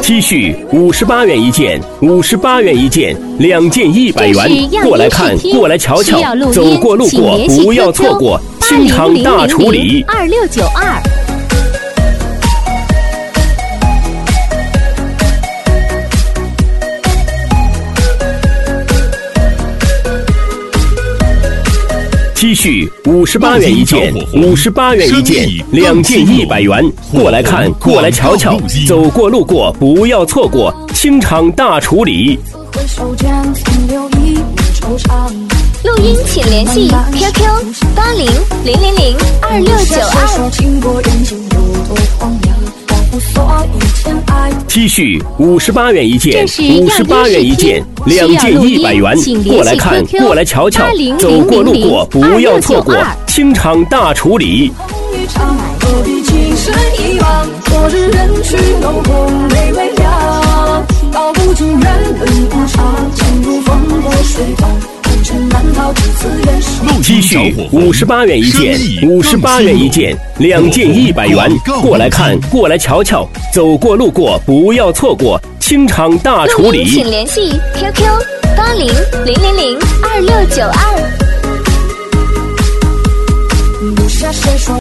T 恤58元一件，58元一件，2件100元。过来看，过来瞧瞧，走过路过不要错过，清场大处理。 2692。 T 恤58元一件，58元一件，2件100元。过来看，过来瞧瞧，走过路过不要错过，清场大处理。 录音请联系 QQ 8000-00022692。T 恤58元一件，58元一件，2件100元。过来看，过来瞧瞧，走过路过不要错过，清场大处理。T 恤58元一件，58元一件，2件100元。过来看，过来瞧瞧，走过路过不要错过，清场大处理。 请联系 QQ8000022692。